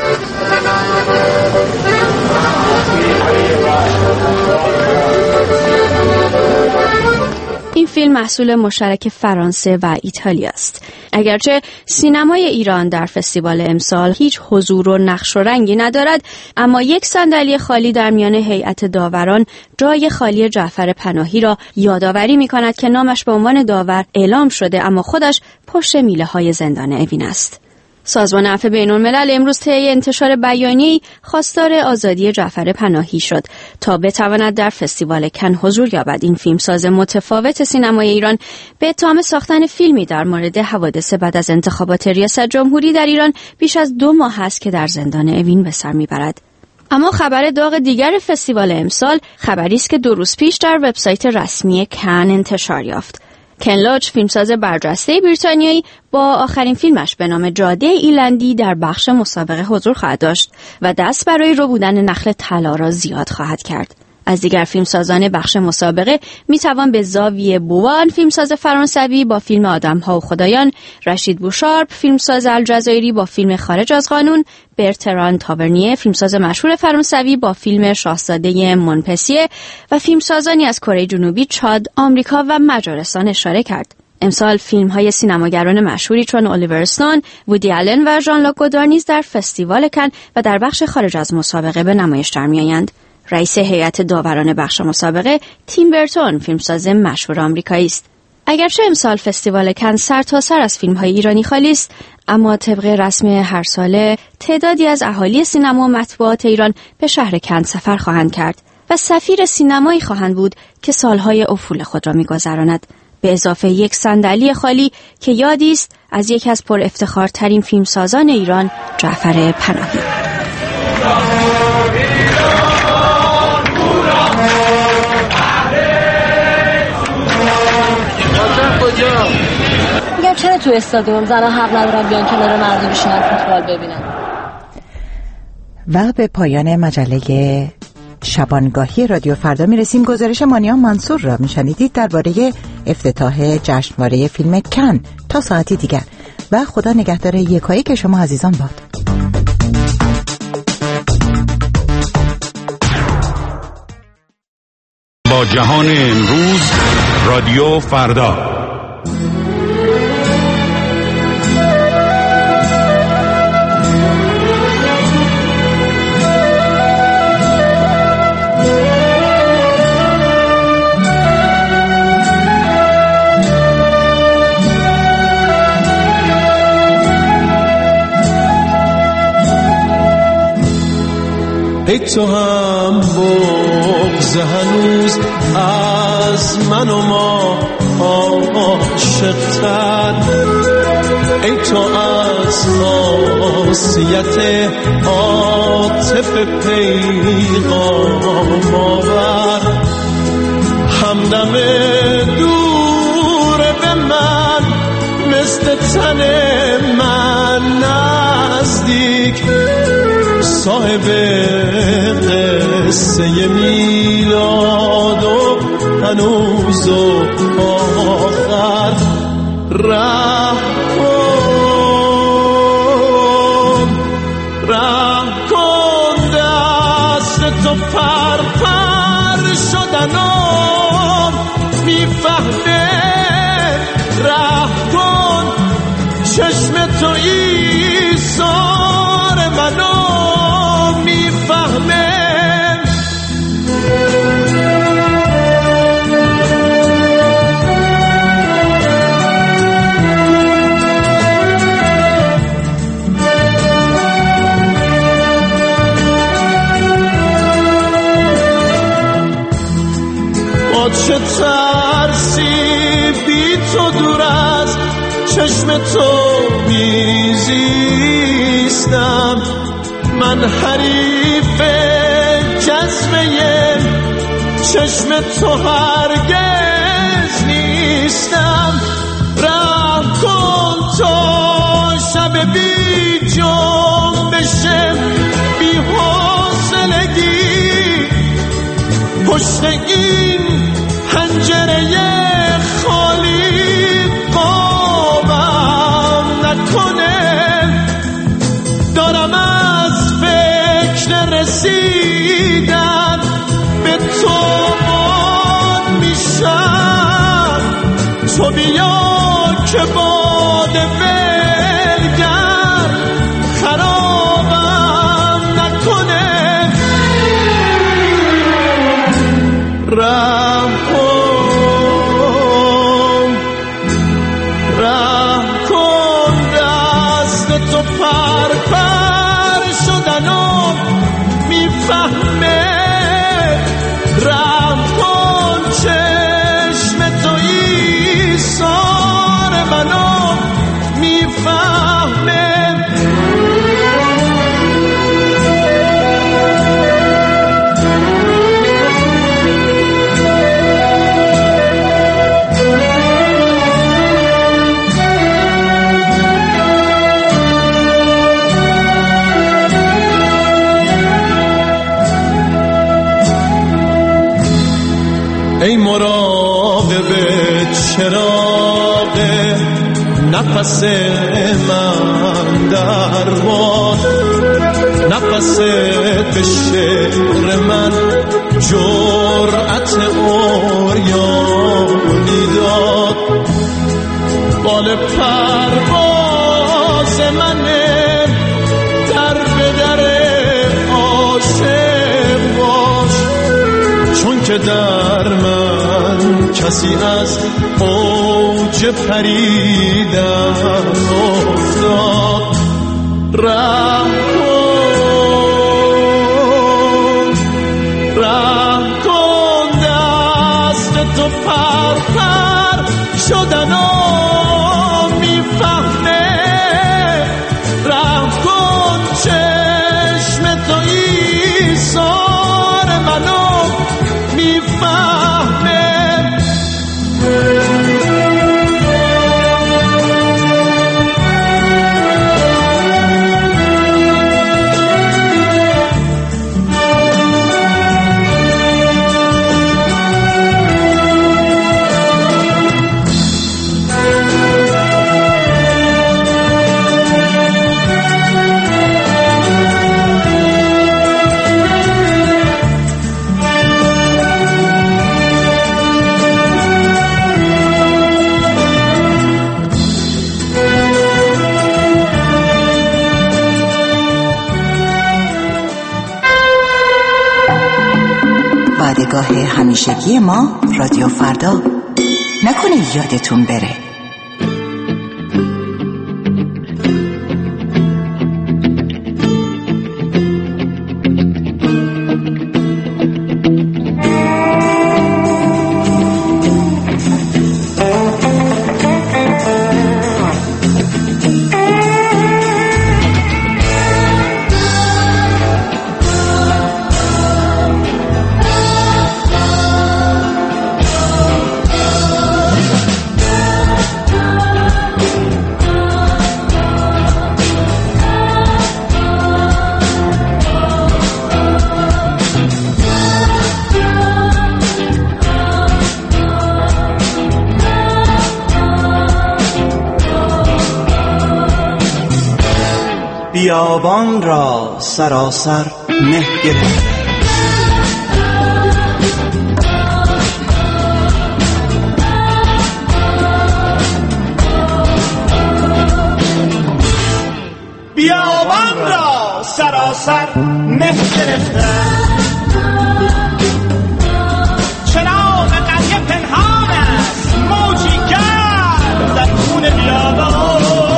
این فیلم محصول مشترک فرانسه و ایتالیا است. اگرچه سینمای ایران در فستیوال امسال هیچ حضور و نقش و رنگی ندارد، اما یک صندلی خالی در میان هیئت داوران جای خالی جعفر پناهی را یادآوری می‌کند که نامش به عنوان داور اعلام شده اما خودش پشت میله‌های زندان اوین است. سازمان عفو بین‌الملل امروز طی انتشار بیانیه‌ای خواستار آزادی جعفر پناهی شد تا بتواند در فستیوال کن حضور یابد. این فیلمساز متفاوت سینمای ایران به اتهام ساختن فیلمی در مورد حوادث بعد از انتخابات ریاست جمهوری در ایران بیش از دو ماه است که در زندان اوین به سر میبرد. اما خبر داغ دیگر فستیوال امسال خبری است که دو روز پیش در وبسایت رسمی کن انتشار یافت. کن لوچ، فیلمساز برجسته بریتانیایی، با آخرین فیلمش به نام جاده ایلندی در بخش مسابقه حضور خواهد داشت و دست برای رو بودن نخل طلا را زیاد خواهد کرد. از دیگر فیلمسازان بخش مسابقه میتوان به زاویه بوان، فیلمساز فرانسوی با فیلم آدم‌ها و خدایان، رشید بوشارپ، فیلمساز الجزایری با فیلم خارج از قانون، برتران تاورنیه، فیلمساز مشهور فرانسوی با فیلم شاهزاده مونپسیه و فیلمسازانی از کره جنوبی، چاد، آمریکا و مجارستان اشاره کرد. امسال فیلم‌های سینماگران مشهوری چون الیور استون، وودی آلن و ژان لاک گودار نیز در فستیوال کن و در بخش خارج از مسابقه به نمایش درمی‌آیند. رئیس هیئت داوران بخش مسابقه تیم برتون، فیلمساز مشهور آمریکایی است. اگرچه امسال فستیوال کن سرتاسر از فیلم‌های ایرانی خالی است، اما طبق رسم هر ساله تعدادی از اهالی سینما و مطبوعات ایران به شهر کن سفر خواهند کرد و سفیر سینمایی خواهند بود که سالهای افول خود را می‌گذراند، به اضافه یک صندلی خالی که یادی است از یکی از پر افتخارترین فیلمسازان ایران، جعفر پناهی. تو استادیوم زنان حق ندارن بیان کنار مردم بشینن فوتبال ببینن. و به پایان مجله شبانگاهی رادیو فردا میرسیم. گزارش مانیا منصور را میشنیدید درباره افتتاح جشنواره فیلم کن. تا ساعتی دیگر و خدا نگهدار یکایی که شما عزیزان باد. با جهان امروز رادیو فردا. ای تو هم بغض هنوز از من و ما عاشق‌تر، ای تو از خاصیت عاطف پیغام آور، همدم دور به من مثل تن من نزدیک، صاحب قصه میلاد و هنوز و آخر ره کن، ره کن دست تو پر پر شدنم میفهمه، ره کن چشم تو ایثار منو میفهمه. با چه ترسی بی تو دور از چشم تو میزیستم، من حریف جذبه چشم تو هرگز نیستم، رحم کن تا شب بی جنبش بی حوصلگی پشت این پنجره خالی قامم نکنه، دارم از فکر رسیدن به تو باد میشم، تو بیا که باد ولگر خرابم نکنه، رحم کن، رحم کن دست تو پر پر شدنم میفهمه، رحم کن چشم تو ایثار منو میفهمه. ای مراقب چراغ نفس من در باد، نفست به شعر من جرأت اوریانی داد، بال پرواز منه در به در عاشق باش، چون که در من کسی از اوج پریدن افتاد، رحم کن، رحم کن دست تو پر پر شدنم میفهمه، رحم کن چشم تو ایثار منو میفهمه. پایگاه همیشگی ما رادیو فردا. نکنه یادتون بره. بیابان را سراسر مه گرفت، بیابان را سراسر مه گرفته، چراغ قریه پنهان است، موجی گرد در خون بیابان.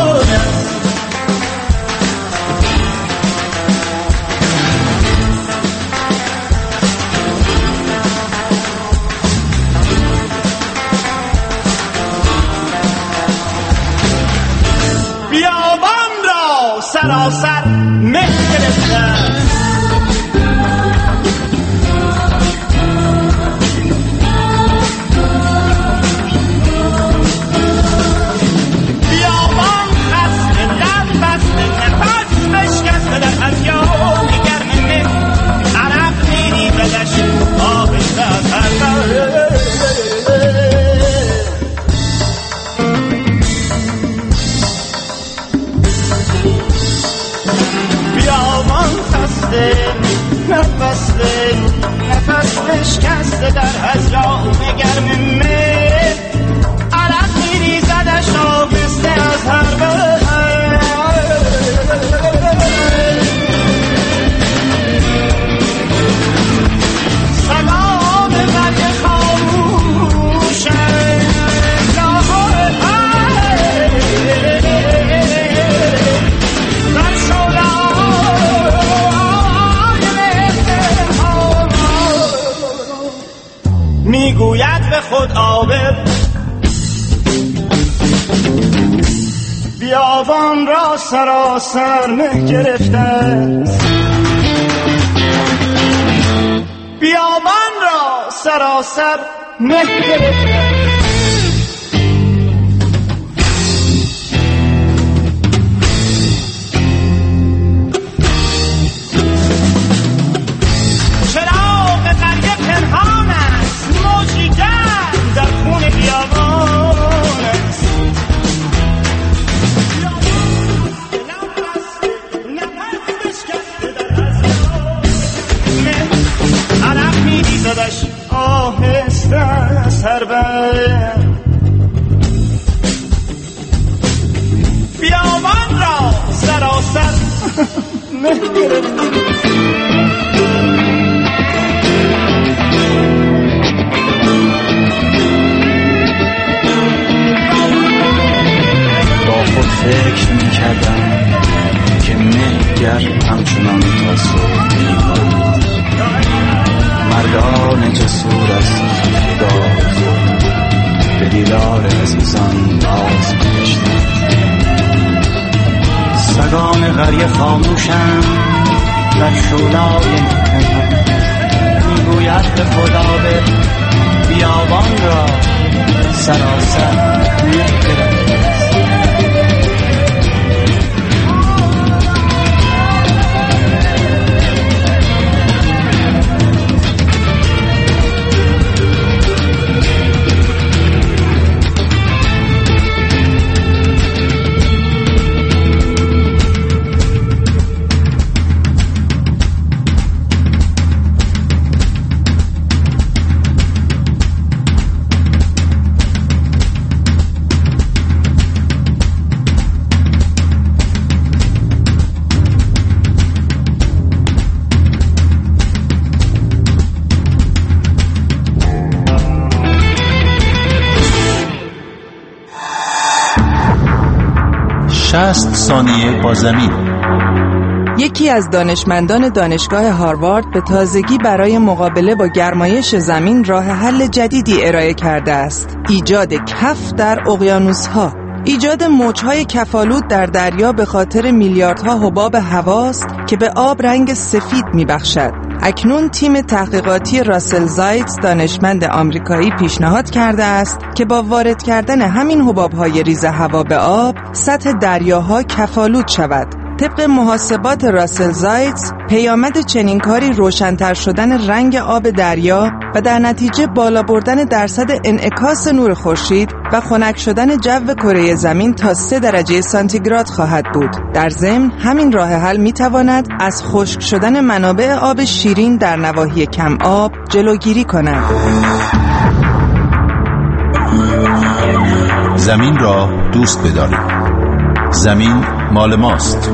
سراسر مه گرفته، بیابان خسته در بسته، نفس بشکسته در هریان گرم مه، عرق میریزدش آبشته از هر بر. نفس نفس بشکسته در هجران گرم مه، عرق میریزدش آبسته از هر بر. سلام قدر خاموشه میگوید به خود عابر، بیابان را سراسر مه گرفته، بیابان را سراسر مه گرفته. چراغ قریه پنهان است، موجی گرد در خون بیابان است. نفس بشکسته در هزیان، عرق میریزدش آهسته از هر بر. بیابان را سراسر مه گرفته، خود فکر میکردم که مهگر همچنان تا صبح می‌کند. مردان جسور از داد به دیدار عزیزان باز می‌گشتند. سگان قریه خاموشند در شولای پنهان، میگوید به خدا به بیابان را سراسر مه گرفته. شصت ثانیه با زمین. یکی از دانشمندان دانشگاه هاروارد به تازگی برای مقابله با گرمایش زمین راه حل جدیدی ارائه کرده است: ایجاد کف در اقیانوس‌ها. ایجاد موج‌های کف‌آلود در دریا به خاطر میلیاردها حباب هواست که به آب رنگ سفید می‌بخشد. اکنون تیم تحقیقاتی راسل زایتس دانشمند آمریکایی پیشنهاد کرده است که با وارد کردن همین حباب‌های ریز هوا به آب، سطح دریاها کف‌آلود شود. طبق محاسبات راسل زایتس، پیامد چنین کاری روشن‌تر شدن رنگ آب دریا و در نتیجه بالا بردن درصد انعکاس نور خورشید و خنک شدن جو کره زمین تا سه درجه سانتیگراد خواهد بود. در ضمن همین راه حل می‌تواند از خشک شدن منابع آب شیرین در نواحی کم آب جلوگیری کند. زمین را دوست بدارید. زمین مال ماست.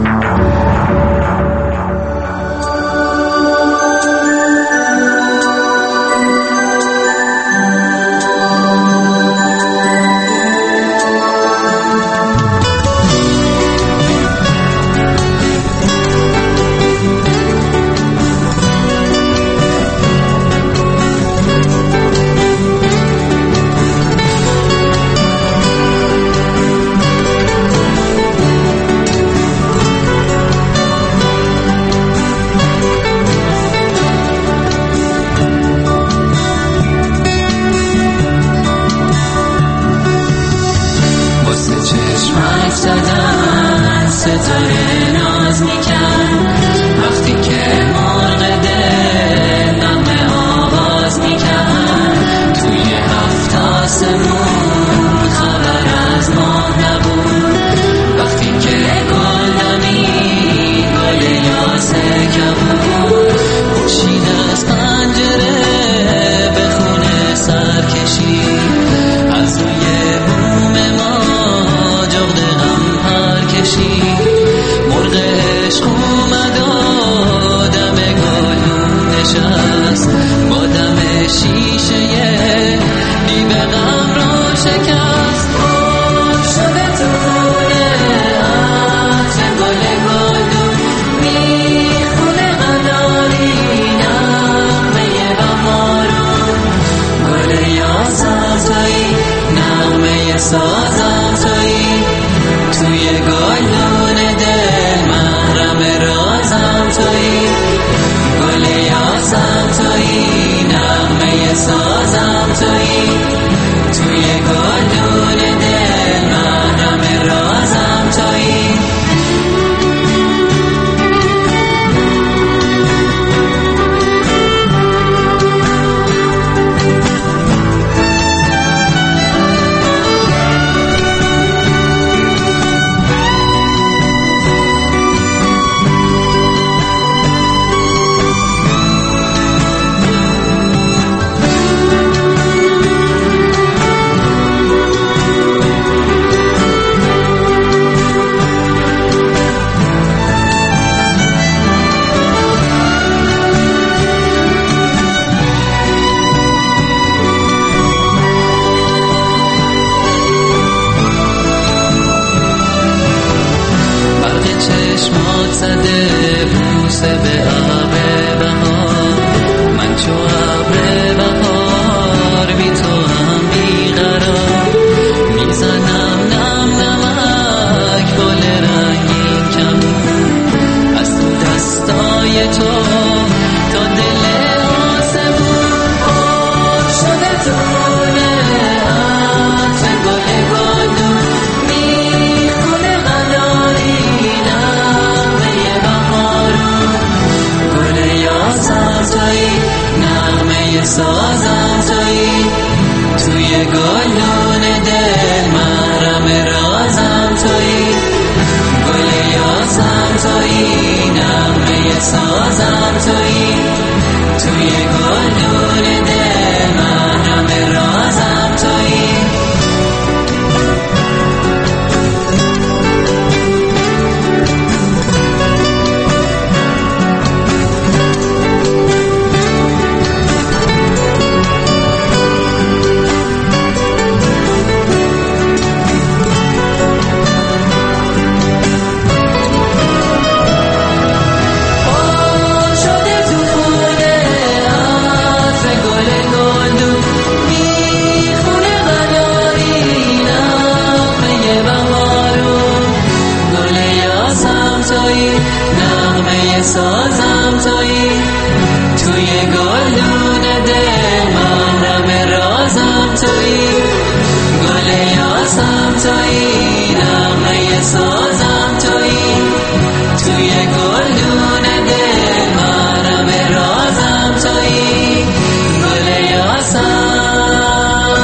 تویی، گل یاسم تویی، نغمه سازم تویی، توی گلدون دل منم رازم تویی، گل یاسم.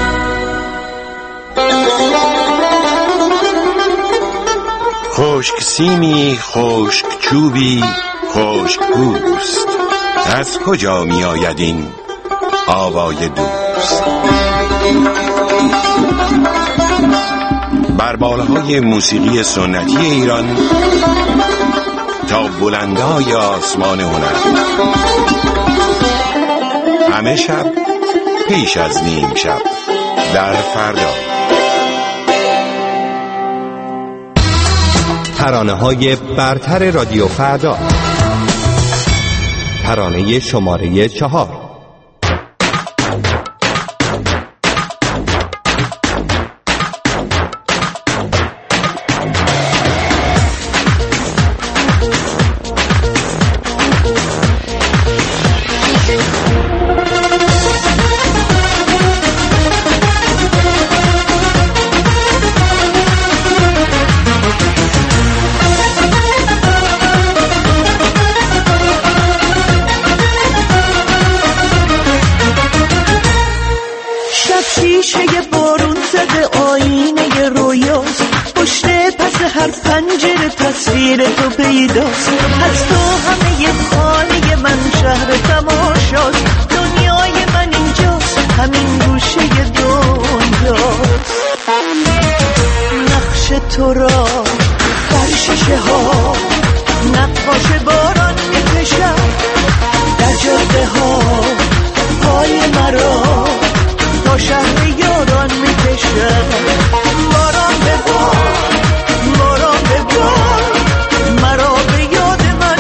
خشک سیمی، خشک چوبی، خشک پوست، از کجا می آید این آوای دوست؟ بر بالهای موسیقی سنتی ایران تا بلندای آسمان هنر، همه شب پیش از نیم شب در فردا. ترانه های برتر رادیو فردا، ترانه شماره چهار. تو را بر شیشه ها نقاش باران میکشد، در جاده ها پای مرا تا شهر یاران میکشد. باران به بار، باران به بار، مرا به یاد من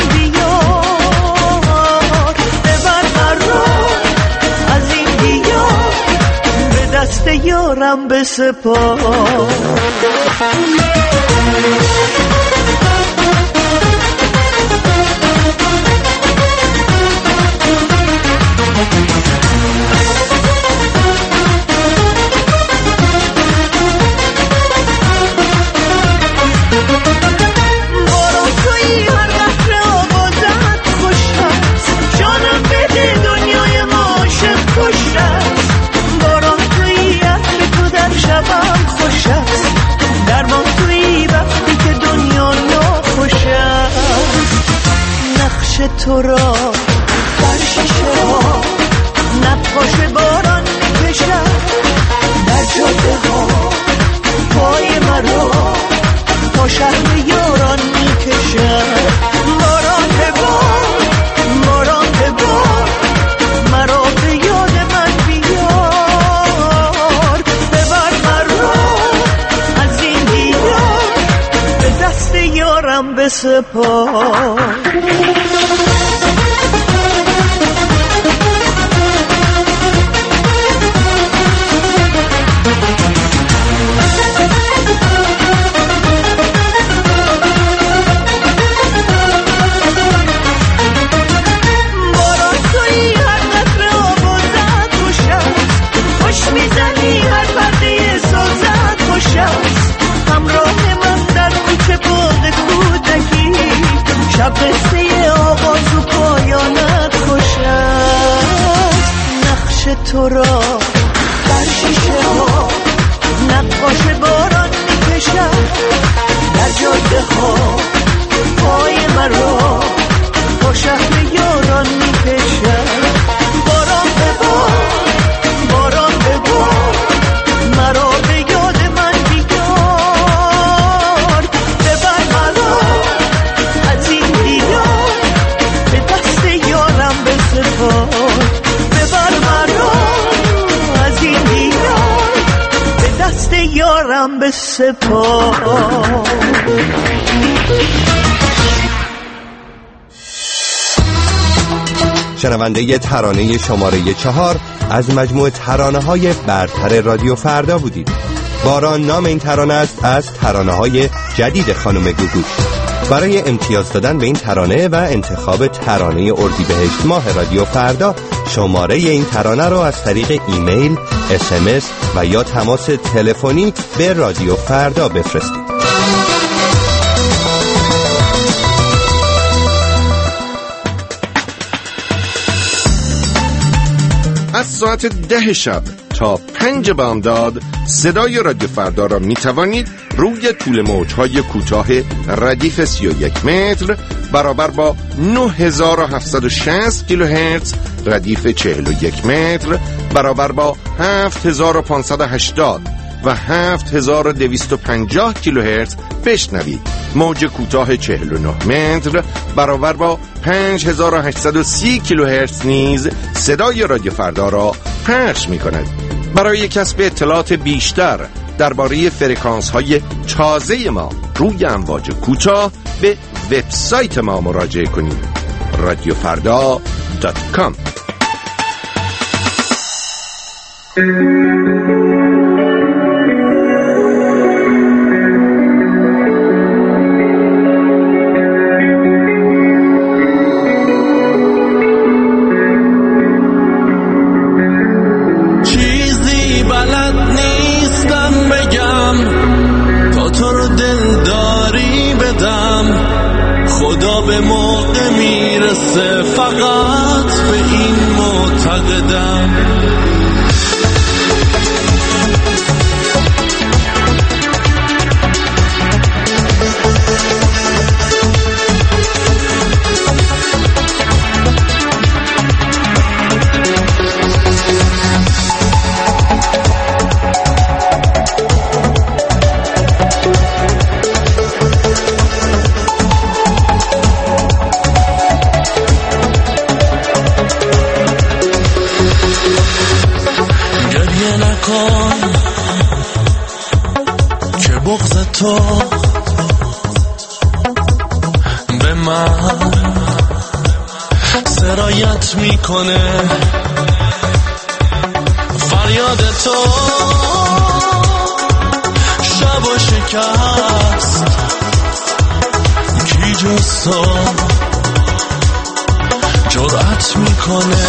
بیار، ببر مرا از این دیار، به دست یارم بسپار. تو را در شیشه ها نقاش باران میکشد، در جاده ها پای مرا تا شهر یاران میکشد. باران به بار، باران به بار، مرا به یاد من بیار، ببر مرا از این دیار، به دست یارم بسپار. شب قصه آغاز و پایانت خوش است، نقش تو را در شیشه ها نقاش باران میکشد، در جاده ها پای مرا تا شهر یاران میکشد. باران به بار، باران به بار، مرا به یاد من بیار، ببر مرا از این دیار، به دست یارم بسپار. ببر مرا از این دیار، به دست یارم بسپار. شنونده ترانه شماره چهار از مجموعه ترانه های برتر رادیو فردا بودید. باران نام این ترانه است از ترانه های جدید خانم گوگوش. برای امتیاز دادن به این ترانه و انتخاب ترانه اردیبهشت ماه رادیو فردا شماره این ترانه رو از طریق ایمیل، اس ام اس و یا تماس تلفنی به رادیو فردا بفرستید. از ساعت ده شب تا پنج بامداد صدای رادیو فردا را می توانید روی طول موجهای کوتاه ردیف سی و یک متر برابر با نه هزار و هفتصد و شصت کیلوهرتز ردیف چهل و یک متر برابر با هفت هزار و پانصد و هشتاد و هفت هزار و دویست و پنجاه کیلوهرتز بشنوید. موج کوتاه چهل و نه متر برابر با پنج هزار و هشتصد و سی کیلوهرتز نیز صدای رادیو فردا را پخش می کند. برای کسب اطلاعات بیشتر درباره فرکانس های تازه ما روی امواج کوتاه به وبسایت ما مراجعه کنید. رادیو فردا دات کام. به موقع میرسه، فقط به این معتقدم. که بغض تو به من سرایت میکنه، فریاد تو شب و شکست، کی جز تو جرأت میکنه.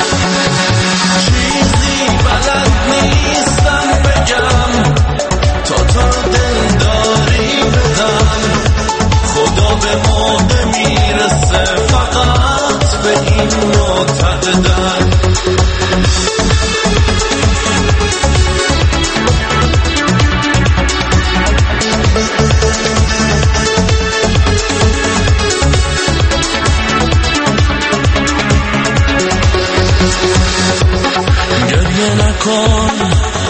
چیزی بلد نیستم بگم تا تو دل داری بدم، خدا به موقع میرسه، فقط به این معتقدم. گریه نکن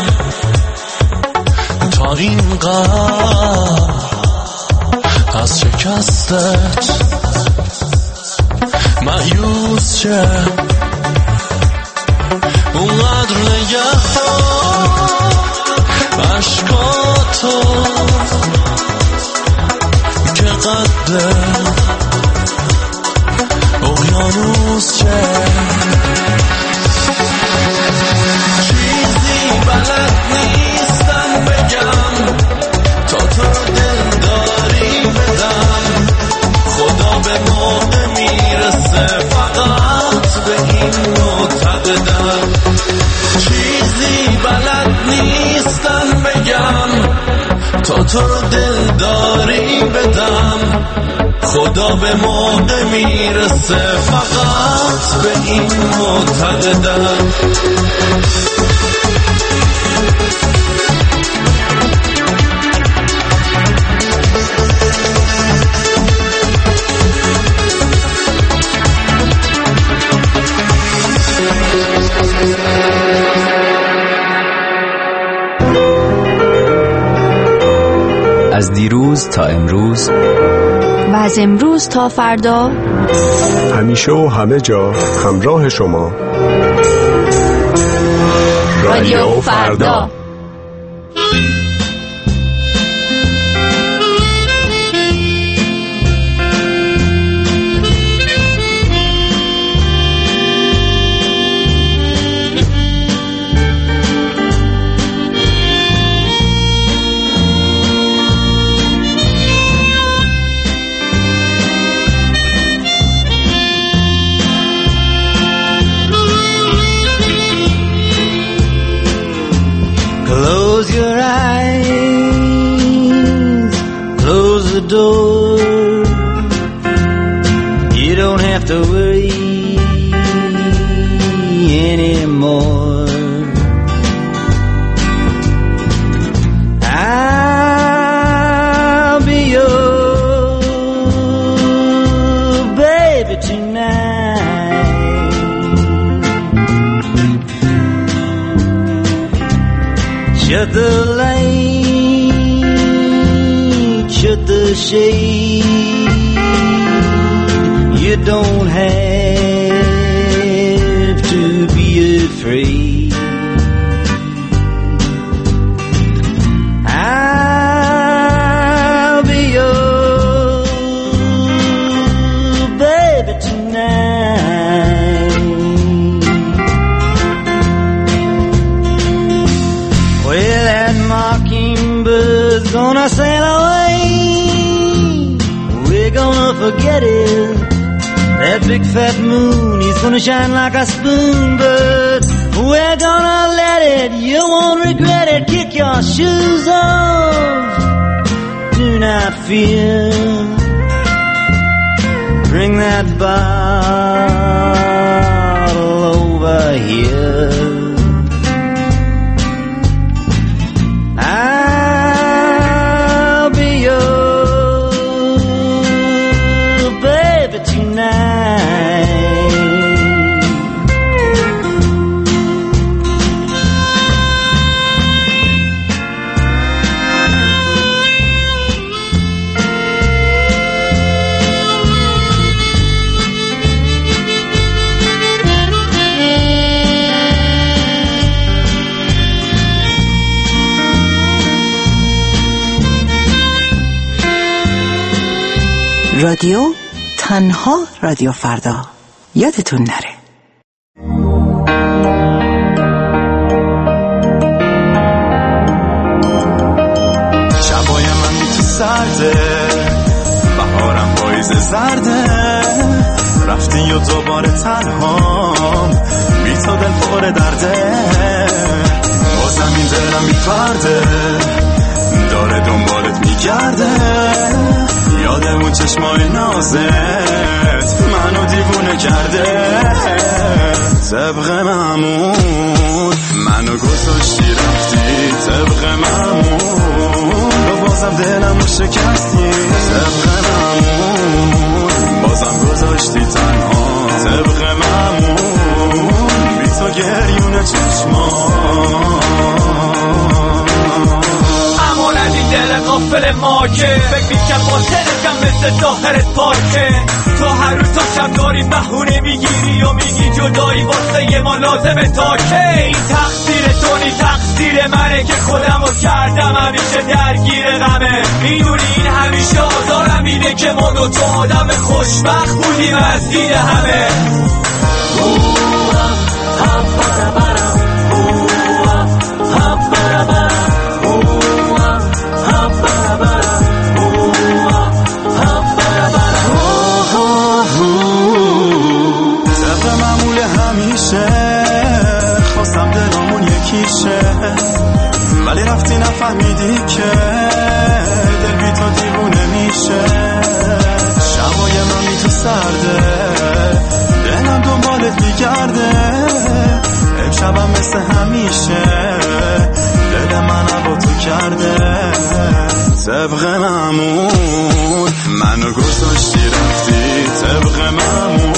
تا اینقدر از شکستت مایوس شه، اونقدر نگه عشقاتو که قد اقیانوس شه. چیزی بلد نیستم بگم تا تو دل داری بدم، خدا به موقع میرسه، فقط به این معتقدم. چیزی بلد نیستم بگم تا تو رو دل داری بدم، خدا به موقع میرسه، فقط به این معتقدم. از دیروز تا امروز و از امروز تا فردا، همیشه و همه جا همراه شما. رادیو فردا. Close your eyes, close the door. You don't have to worry anymore. I'll be your baby tonight. Shut the light, shut the shade. You don't have to be afraid. I'll be your baby tonight. Well, that mockingbird's gonna sail away. We're gonna forget it. That big fat moon, he's gonna shine like a spoon, but we're gonna let it. You won't regret it. Kick your shoes off. Do not fear. Bring that bottle over here. I'll be your baby tonight. رادیو تنها رادیو فردا، یادتون نره. شبای من بی تو سرده، بهارم پاییز زرده، رفتی و دوباره تنهام، بی تو دل پر درده، بازم این دلم بی پرده داره دنبالت میگرده. یادمون چشمای نازت منو دیوونه کرده. طبق معمول منو گذاشتی رفتی، طبق معمول و بازم دلمو شکستی. طبق معمول بازم گذاشتی تنها. طبق معمول بی تو گریون چشمان. امان از این دل غافل ما که فکر میکن باطنشم مثل ظاهرت پاکه. تو هر روز تا شب داری بهونه میگیری و میگی جدایی واسه ما لازمه تا که. این تقصیر تو نی تقصیر منه که خودمو کردم همیشه درگیر غمه. میدونی این همیشه آزارم اینه که ما دو تا آدم خوشبخت بودیم از دید همه. خواستم دلامون یکیشه ولی رفتی نفهمیدی که دل بی تو دیوونه میشه. شبای من بی تو سرده، دلم دنبالت میگرده. امشبم مثل همیشه دل من با تو کرده. طبق معمول منو گذاشتی رفتی، طبق معمول